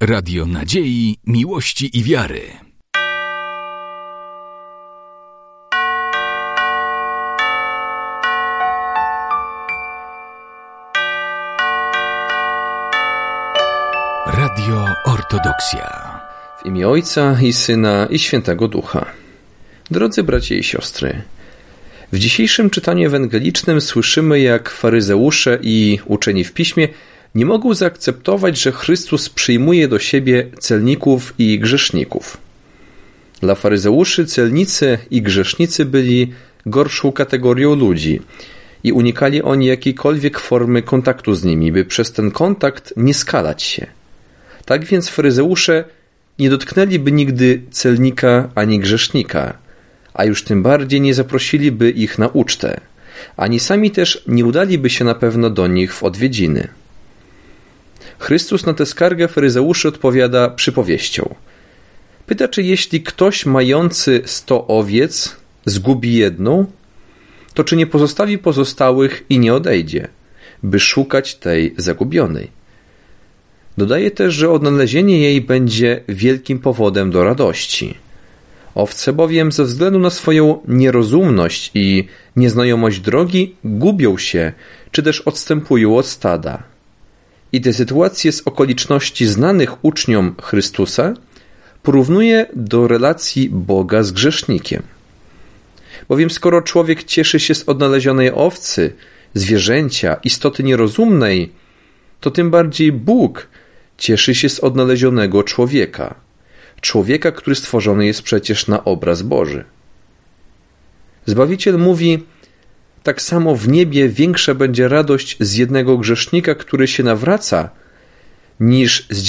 Radio Nadziei, Miłości i Wiary. Radio Ortodoksja. W imię Ojca i Syna i Świętego Ducha. Drodzy bracia i siostry, w dzisiejszym czytaniu ewangelicznym słyszymy, jak faryzeusze i uczeni w piśmie nie mogą zaakceptować, że Chrystus przyjmuje do siebie celników i grzeszników. Dla faryzeuszy celnicy i grzesznicy byli gorszą kategorią ludzi i unikali oni jakiejkolwiek formy kontaktu z nimi, by przez ten kontakt nie skalać się. Tak więc faryzeusze nie dotknęliby nigdy celnika ani grzesznika, a już tym bardziej nie zaprosiliby ich na ucztę, ani sami też nie udaliby się na pewno do nich w odwiedziny. Chrystus na tę skargę faryzeuszy odpowiada przypowieścią. Pyta, czy jeśli ktoś mający 100 owiec zgubi jedną, to czy nie pozostawi pozostałych i nie odejdzie, by szukać tej zagubionej. Dodaje też, że odnalezienie jej będzie wielkim powodem do radości. Owce bowiem ze względu na swoją nierozumność i nieznajomość drogi gubią się, czy też odstępują od stada. I tę sytuację z okoliczności znanych uczniom Chrystusa porównuje do relacji Boga z grzesznikiem. Bowiem skoro człowiek cieszy się z odnalezionej owcy, zwierzęcia, istoty nierozumnej, to tym bardziej Bóg cieszy się z odnalezionego człowieka. Człowieka, który stworzony jest przecież na obraz Boży. Zbawiciel mówi, tak samo w niebie większa będzie radość z jednego grzesznika, który się nawraca, niż z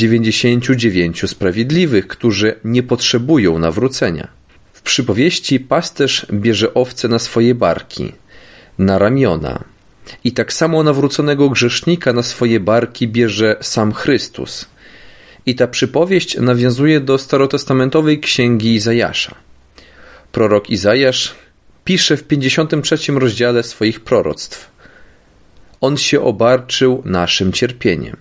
99 sprawiedliwych, którzy nie potrzebują nawrócenia. W przypowieści pasterz bierze owce na swoje barki, na ramiona. I tak samo nawróconego grzesznika na swoje barki bierze sam Chrystus. I ta przypowieść nawiązuje do starotestamentowej księgi Izajasza. Prorok Izajasz pisze w 53 rozdziale swoich proroctw. On się obarczył naszym cierpieniem.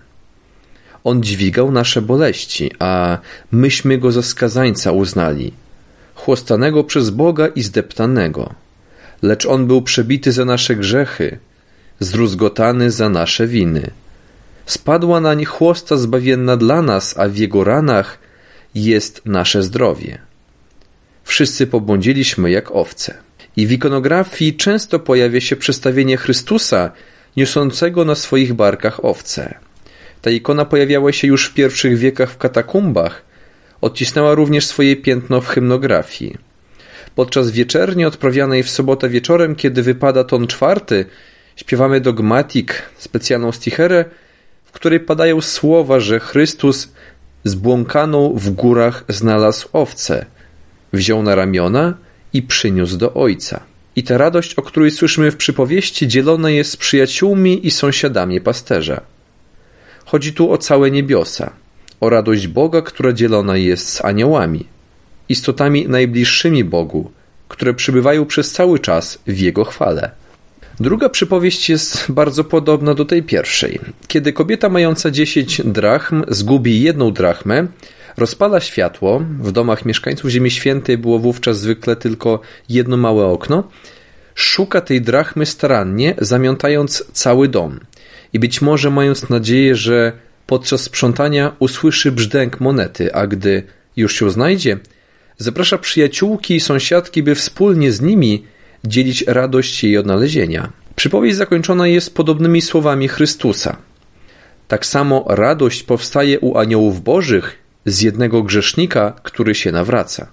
On dźwigał nasze boleści, a myśmy go za skazańca uznali, chłostanego przez Boga i zdeptanego. Lecz on był przebity za nasze grzechy, zdruzgotany za nasze winy. Spadła nań chłosta zbawienna dla nas, a w jego ranach jest nasze zdrowie. Wszyscy pobłądziliśmy jak owce. I w ikonografii często pojawia się przedstawienie Chrystusa niosącego na swoich barkach owce. Ta ikona pojawiała się już w pierwszych wiekach w katakumbach, odcisnęła również swoje piętno w hymnografii. Podczas wieczerni odprawianej w sobotę wieczorem, kiedy wypada ton 4, śpiewamy dogmatik, specjalną sticherę, w której padają słowa, że Chrystus zbłąkaną w górach znalazł owcę, wziął na ramiona i przyniósł do Ojca. I ta radość, o której słyszymy w przypowieści, dzielona jest z przyjaciółmi i sąsiadami pasterza. Chodzi tu o całe niebiosa, o radość Boga, która dzielona jest z aniołami, istotami najbliższymi Bogu, które przybywają przez cały czas w Jego chwale. Druga przypowieść jest bardzo podobna do tej pierwszej. Kiedy kobieta mająca 10 drachm zgubi 1 drachmę, rozpala światło, w domach mieszkańców Ziemi Świętej było wówczas zwykle tylko jedno małe okno, szuka tej drachmy starannie, zamiatając cały dom i być może mając nadzieję, że podczas sprzątania usłyszy brzdęk monety, a gdy już ją znajdzie, zaprasza przyjaciółki i sąsiadki, by wspólnie z nimi dzielić radość jej odnalezienia. Przypowieść zakończona jest podobnymi słowami Chrystusa. Tak samo radość powstaje u aniołów bożych z jednego grzesznika, który się nawraca.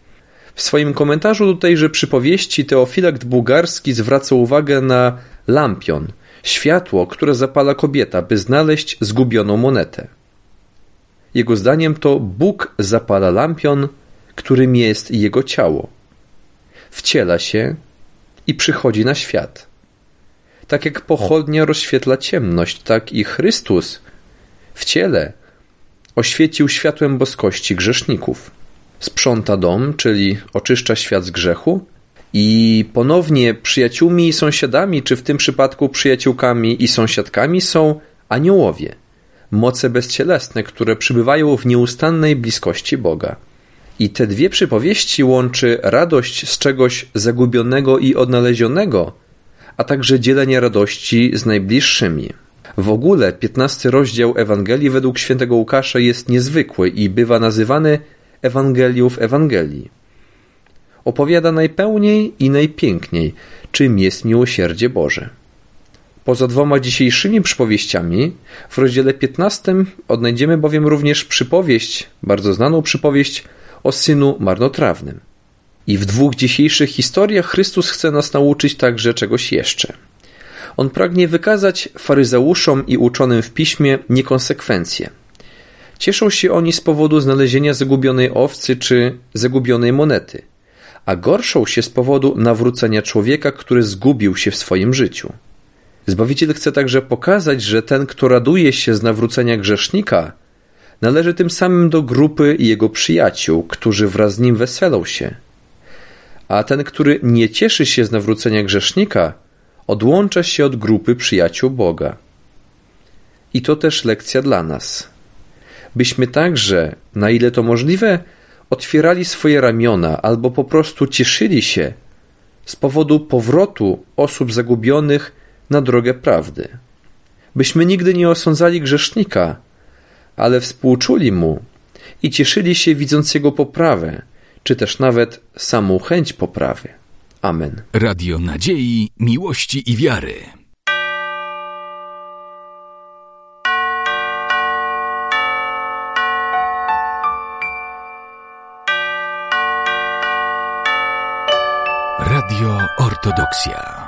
W swoim komentarzu do tejże przypowieści Teofilakt Bułgarski zwraca uwagę na lampion, światło, które zapala kobieta, by znaleźć zgubioną monetę. Jego zdaniem to Bóg zapala lampion, którym jest jego ciało. Wciela się i przychodzi na świat. Tak jak pochodnia rozświetla ciemność, tak i Chrystus w ciele oświecił światłem boskości grzeszników. Sprząta dom, czyli oczyszcza świat z grzechu i ponownie przyjaciółmi i sąsiadami, czy w tym przypadku przyjaciółkami i sąsiadkami są aniołowie, moce bezcielesne, które przybywają w nieustannej bliskości Boga. I te dwie przypowieści łączy radość z czegoś zagubionego i odnalezionego, a także dzielenie radości z najbliższymi. W ogóle 15 rozdział Ewangelii według świętego Łukasza jest niezwykły i bywa nazywany Ewangelią w Ewangelii. Opowiada najpełniej i najpiękniej, czym jest miłosierdzie Boże. Poza dwoma dzisiejszymi przypowieściami, w rozdziale 15 odnajdziemy bowiem również przypowieść, bardzo znaną przypowieść o synu marnotrawnym. I w dwóch dzisiejszych historiach Chrystus chce nas nauczyć także czegoś jeszcze. On pragnie wykazać faryzeuszom i uczonym w piśmie niekonsekwencje. Cieszą się oni z powodu znalezienia zagubionej owcy czy zagubionej monety, a gorszą się z powodu nawrócenia człowieka, który zgubił się w swoim życiu. Zbawiciel chce także pokazać, że ten, kto raduje się z nawrócenia grzesznika, należy tym samym do grupy jego przyjaciół, którzy wraz z nim weselą się. A ten, który nie cieszy się z nawrócenia grzesznika, odłącza się od grupy przyjaciół Boga. I to też lekcja dla nas. Byśmy także, na ile to możliwe, otwierali swoje ramiona albo po prostu cieszyli się z powodu powrotu osób zagubionych na drogę prawdy. Byśmy nigdy nie osądzali grzesznika, ale współczuli mu i cieszyli się widząc jego poprawę, czy też nawet samą chęć poprawy. Amen. Radio Nadziei, Miłości i Wiary. Radio Ortodoksja.